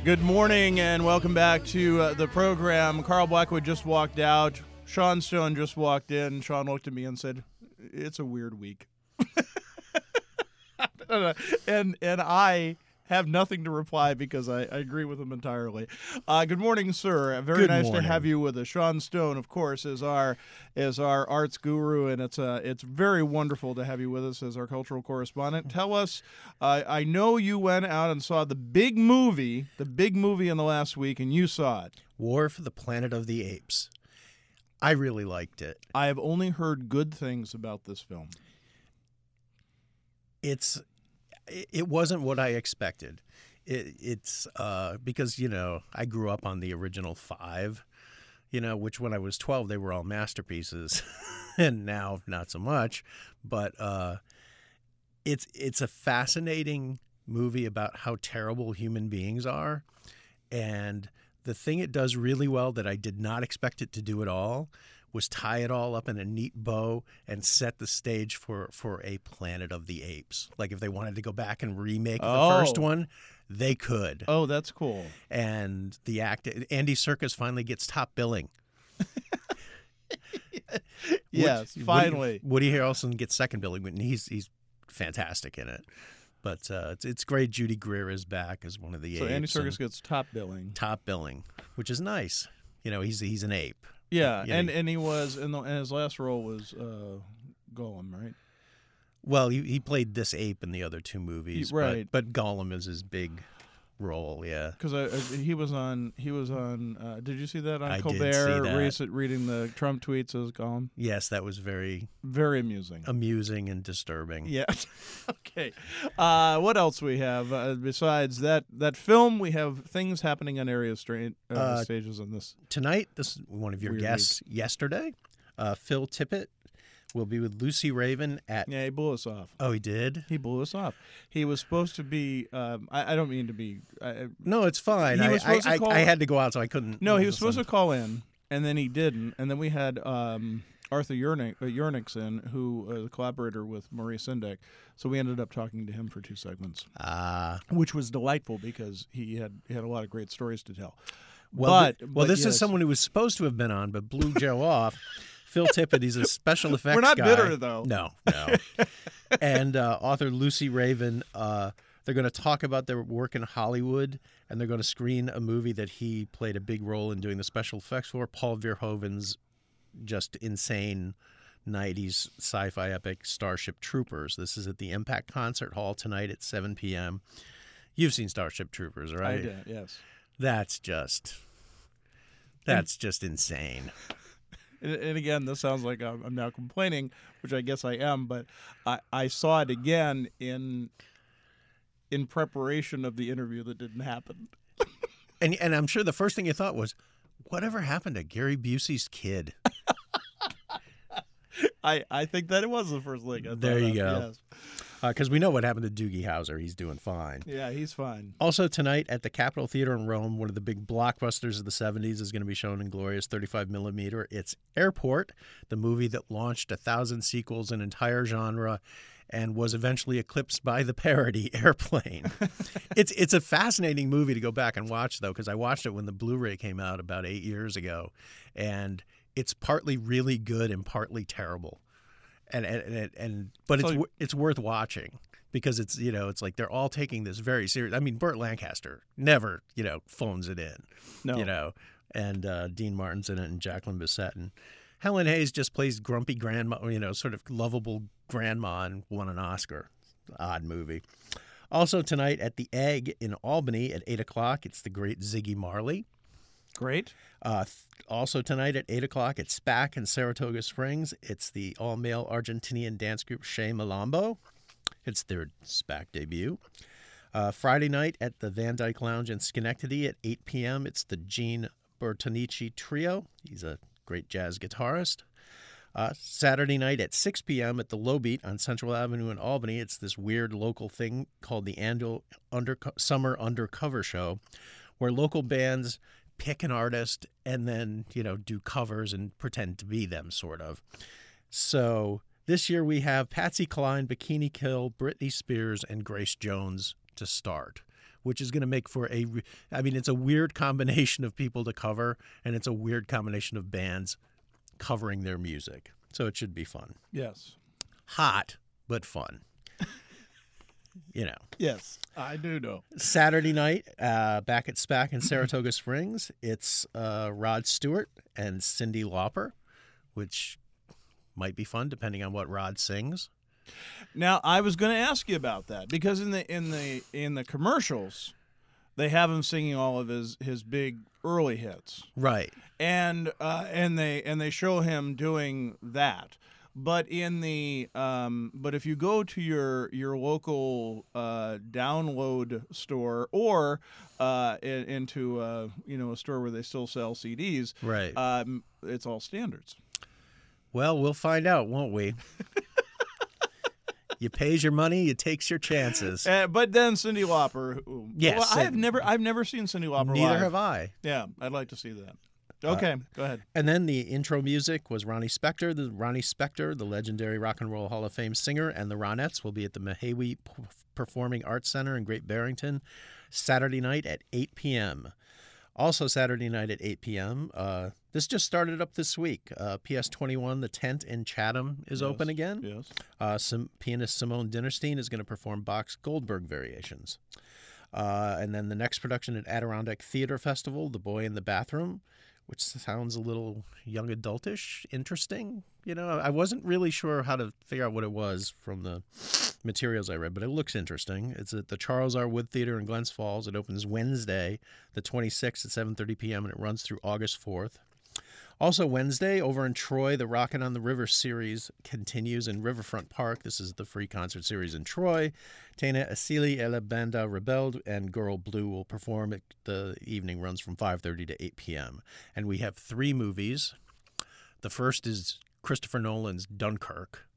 Good morning and welcome back to the program. Carl Blackwood just walked out. Sean Stone just walked in. Sean looked at me and said, "It's a weird week." and I have nothing to reply because I agree with him entirely. Good morning, sir. Very Good nice morning. to have you with us. Sean Stone, of course, is our arts guru, and it's very wonderful to have you with us as our cultural correspondent. Tell us, I know you went out and saw the big movie in the last week, and you saw it. War for the Planet of the Apes. I really liked it. I have only heard good things about this film. It wasn't what I expected. It's because, I grew up on the original 5, which when I was 12, they were all masterpieces. And now not so much. But it's a fascinating movie about how terrible human beings are. And the thing it does really well that I did not expect it to do at all was tie it all up in a neat bow and set the stage for a Planet of the Apes. Like if they wanted to go back and remake the first one, they could. Oh, that's cool. And the Andy Serkis finally gets top billing. Yes, finally. Woody Harrelson gets second billing, and he's fantastic in it. But it's great. Judy Greer is back as one of the apes. So Andy Serkis gets top billing. Top billing, which is nice. He's an ape. Yeah, and he was and his last role was Gollum, right? Well, he played this ape in the other 2 movies, right? But Gollum is his big role, yeah. Because he was on. Did you see that on I Colbert? did see that. Reading the Trump tweets as Gollum. Yes, that was very amusing. Amusing and disturbing. Yeah. Okay. What else we have besides that film? We have things happening on area stages on this tonight. This is one of your guests yesterday. Phil Tippett will be with Lucy Raven at... Yeah, he blew us off. Oh, he did? He blew us off. He was supposed to be... I don't mean to be... No, it's fine. I had to go out, so I couldn't... No, he was supposed to call in, and then he didn't. And then we had Arthur Yurnix in, who is a collaborator with Maurice Sendak. So we ended up talking to him for 2 segments, which was delightful because he had a lot of great stories to tell. But this is someone who was supposed to have been on, but blew Joe off. Phil Tippett, he's a special effects guy. We're not bitter, though. No. And author Lucy Raven, they're going to talk about their work in Hollywood, and they're going to screen a movie that he played a big role in doing the special effects for, Paul Verhoeven's just insane 90s sci-fi epic Starship Troopers. This is at the Impact Concert Hall tonight at 7 p.m. You've seen Starship Troopers, right? I did, yes. That's just insane. And again, this sounds like I'm now complaining, which I guess I am, but I saw it again in preparation of the interview that didn't happen. And I'm sure the first thing you thought was, whatever happened to Gary Busey's kid? I think that it was the first thing I thought. There you of, go. Yes. Because we know what happened to Doogie Howser. He's doing fine. Yeah, he's fine. Also tonight at the Capitol Theater in Rome, one of the big blockbusters of the 70s is going to be shown in glorious 35mm. It's Airport, the movie that launched 1,000 sequels, an entire genre, and was eventually eclipsed by the parody Airplane. It's a fascinating movie to go back and watch, though, because I watched it when the Blu-ray came out about 8 years ago, and it's partly really good and partly terrible. But it's worth watching because it's like they're all taking this very serious. I mean, Burt Lancaster never phones it in. No. And Dean Martin's in it, and Jacqueline Bisset, and Helen Hayes just plays grumpy grandma, sort of lovable grandma, and won an Oscar. Odd movie. Also tonight at the Egg in Albany at 8:00, it's the great Ziggy Marley. Great. Also tonight at 8 o'clock at SPAC in Saratoga Springs, it's the all-male Argentinian dance group Che Malambo. It's their SPAC debut. Friday night at the Van Dyke Lounge in Schenectady at 8 p.m., it's the Gene Bertonici Trio. He's a great jazz guitarist. Saturday night at 6 p.m. at the Low Beat on Central Avenue in Albany, it's this weird local thing called the annual Summer Undercover Show, where local bands pick an artist and then, do covers and pretend to be them, sort of. So this year we have Patsy Cline, Bikini Kill, Britney Spears, and Grace Jones to start, which is going to make for it's a weird combination of people to cover, and it's a weird combination of bands covering their music. So it should be fun. Yes. Hot, but fun. Yes, I do know. Saturday night, back at SPAC in Saratoga Springs, it's Rod Stewart and Cyndi Lauper, which might be fun depending on what Rod sings. Now, I was going to ask you about that because in the commercials, they have him singing all of his big early hits, right? And they show him doing that. But if you go to your local download store or into a store where they still sell CDs, right? It's all standards. Well, we'll find out, won't we? You pays your money, you takes your chances. But then Cyndi Lauper. Yes, well, I've never seen Cyndi Lauper. Neither live. have I. Yeah, I'd like to see that. Okay, go ahead. And then the intro music was Ronnie Spector. Ronnie Spector, the legendary Rock and Roll Hall of Fame singer, and the Ronettes will be at the Mahawi Performing Arts Center in Great Barrington Saturday night at 8 p.m. Also Saturday night at 8 p.m., this just started up this week. PS21, The Tent in Chatham is open again. Yes. Pianist Simone Dinnerstein is going to perform Bach's Goldberg Variations. And then the next production at Adirondack Theater Festival, The Boy in the Bathroom, which sounds a little young adultish, interesting. I wasn't really sure how to figure out what it was from the materials I read, but it looks interesting. It's at the Charles R. Wood Theater in Glens Falls. It opens Wednesday, the 26th at 7:30 p.m., and it runs through August 4th. Also Wednesday, over in Troy, the Rockin' on the River series continues in Riverfront Park. This is the free concert series in Troy. Tena Asili et la Banda Rebelde and Girl Blue will perform. The evening runs from 5:30 to 8 p.m. And we have 3 movies. The first is Christopher Nolan's Dunkirk.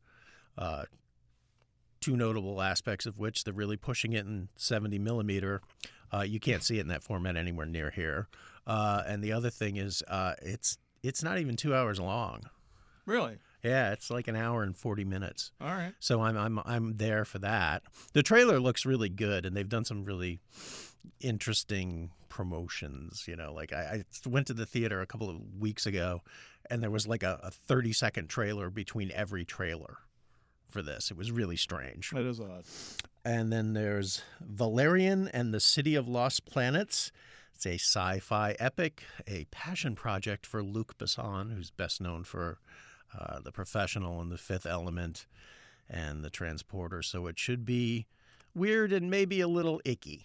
2 notable aspects of which they're really pushing it in 70 millimeter. You can't see it in that format anywhere near here. And the other thing is it's not even 2 hours long. Really? Yeah, it's like an hour and 40 minutes. All right. So I'm there for that. The trailer looks really good, and they've done some really interesting promotions. Like I went to the theater a couple of weeks ago, and there was like a 30-second trailer between every trailer for this. It was really strange. That is odd. And then there's Valerian and the City of Lost Planets. It's a sci-fi epic, a passion project for Luc Besson, who's best known for The Professional and The Fifth Element and The Transporter. So it should be weird and maybe a little icky.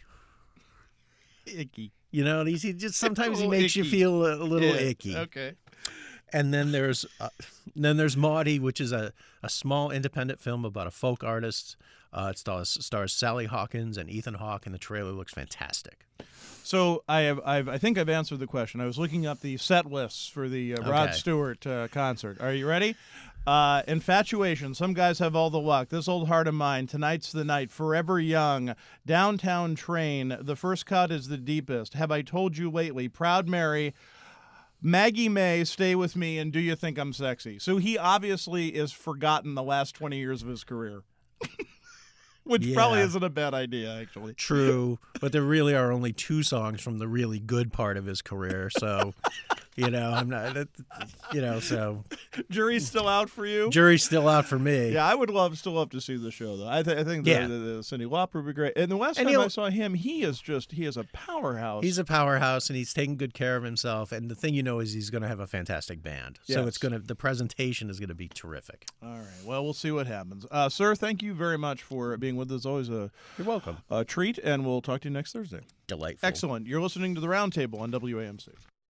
Icky. He just sometimes he makes you feel a little icky. Okay. And then there's Maudie, which is a small independent film about a folk artist. It stars Sally Hawkins and Ethan Hawke, and the trailer looks fantastic. So I think I've answered the question. I was looking up the set lists for the Rod Stewart concert. Are you ready? Infatuation. Some guys have all the luck. This Old Heart of Mine. Tonight's the Night. Forever Young. Downtown Train. The First Cut is the Deepest. Have I Told You Lately? Proud Mary. Maggie May, Stay With Me, and Do You Think I'm Sexy? So he obviously is forgotten the last 20 years of his career. Which probably isn't a bad idea, actually. True, but there really are only 2 songs from the really good part of his career, so, I'm not, so. Jury's still out for you? Jury's still out for me. Yeah, I would still love to see the show, though. I think the Cyndi Lauper would be great. And the last time I saw him, he is a powerhouse. He's a powerhouse, and he's taking good care of himself, and the thing is he's going to have a fantastic band. So the presentation is going to be terrific. All right, well, we'll see what happens. Sir, thank you very much for being with us. Always You're welcome. A treat, and we'll talk to you next Thursday. Delightful. Excellent. You're listening to The Roundtable on WAMC.